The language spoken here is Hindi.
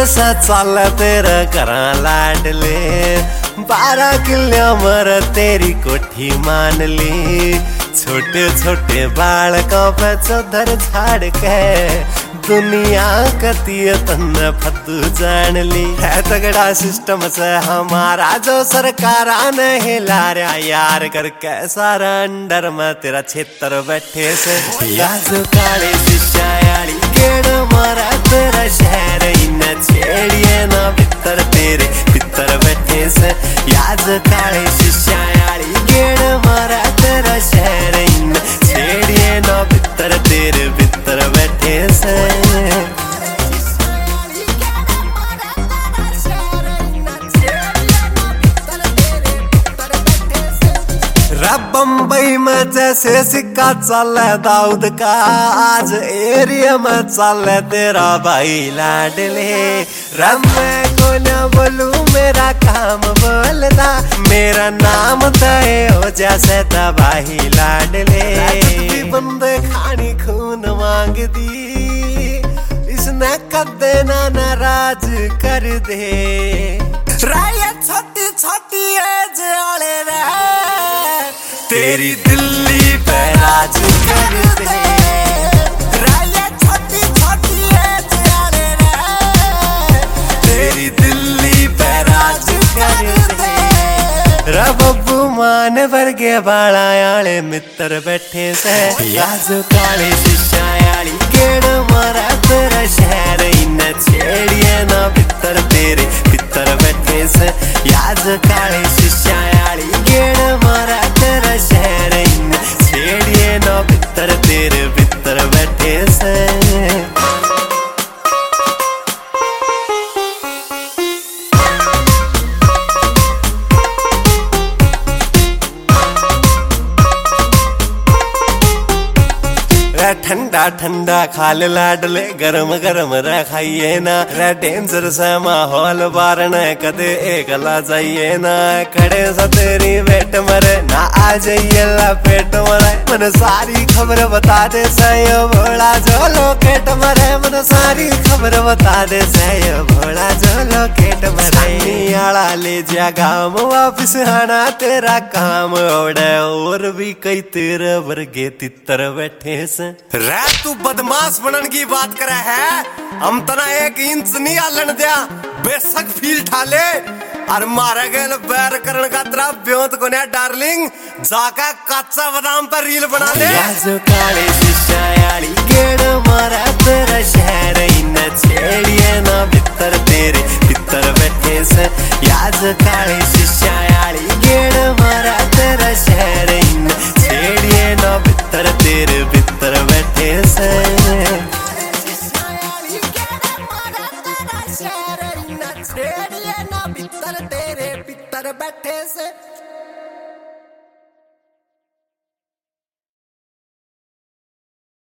सा चल तेरा करा लाडले 12 किलो मर तेरी कोठी मान ली। छोटे छोटे बालकों पे चौधर झाड़ के दुनिया कती तन फतू जान ली। है तगड़ा सिस्टम से हमारा जो सरकार ने हिला रहा यार करके सारा अंडर में तेरा क्षेत्र बैठे से। याद काले शिष्याली गेड़ मारा तेरा शहर इन छेड़िए ना भीतर तेरे भीतर बैठे से। याद काले शिष्याली गेड़ मारा तेरा शहर इन छेड़िए ना भीतर तेरे भीतर बैठे से। बम्बई में जैसे सिक्का चल दाऊद का आज एरिया में चल तेरा भाई लाडले। मैं को न बोलू मेरा काम बोलता मेरा नाम तय हो जैसे भाई लाडले। बंदे खानी खून मांग दी इसने कदे ना नाराज कर दे। छोटी छोटी एज वाले तेरी दिल्ली पे राज कर दे। छोटी छोटी एज वाले तेरी दिल्ली पे राज कर दे। बब्बू मान वर्गे बाला आले मित्र बैठे से। याज काले शिष्याली गेड़ मारा तेरा शहर इन छेड़िए ना भीतर तेरे भीतर बैठे से। याज काले शिष्याली गेड़ मारा तेरा शहर इन छेड़िए ना भीतर तेरे भीतर बैठे से। ठंडा ठंडा खाल लाडले गरम गरम खाइए ना। डेंजर से माहौल बारण कदे एकला जाइए ना। खड़े सा तेरी वेट मरे ना आ जाइए लपेट मरे। मन सारी खबर बता दे सयो भोला जो लोकेट मरे। मन सारी खबर बता दे सयो भोला जो लोकेट मरे। आला ले जा गाँव वापिस आना तेरा काम ओढ़े और भी कई तेरे वर्गे तितर बैठे से। तू बदमाश बनन की बात करे है हम तना 1 इंच नहीं आलन दिया बेशक फील ठाले और मारे गए बैर करन का तेरा ब्योत को ने डार्लिंग जाका कच्चा बादाम पर रील बना ले। काले शिष्याली गेड़ मारा तेरा शहर इन छेड़िए ना भीतर तेरे भीतर बैठे से। याद काले शिष्याली गेड़ मारा तेरा शहर इन छेड़िए ना भीतर तेरे भीतर बैठे से। भीतर तेरे भीतर बैठे से।